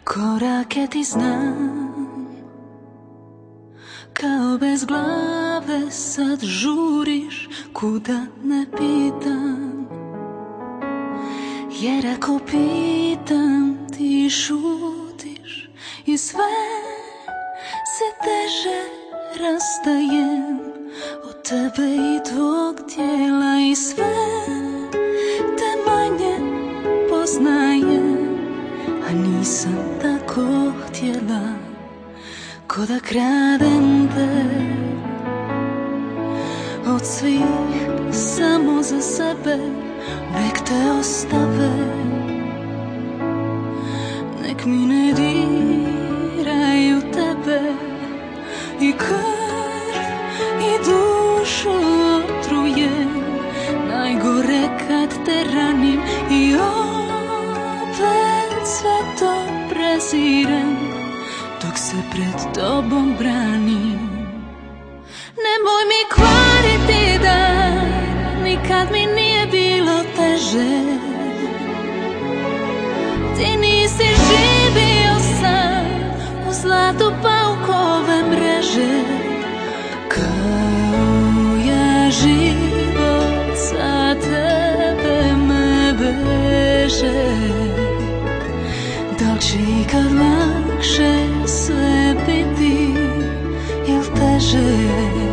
Korake ti znam, kao bez glave sad žuriš kuda ne pitam. Jer ako pitam ti šutiš i sve se teže rastajem od tebe i tvog tijela i sve te manje poznajem. A nisam tako htjela, ko da kradem te od svih samo za sebe. Nek te ostave, nek mi ne diraju tebe i krv i dušu otrujem. Najgore kad te ranim i opet sve to prezirem dok se pred tobom branim. Nemoj mi kvariti dan, nikad mi nije bilo teže. Ti nisi živio sam u zlatu paukove mreže. Kao ja život za tebe me veže. Da li će ikad lakše sve biti ili teže?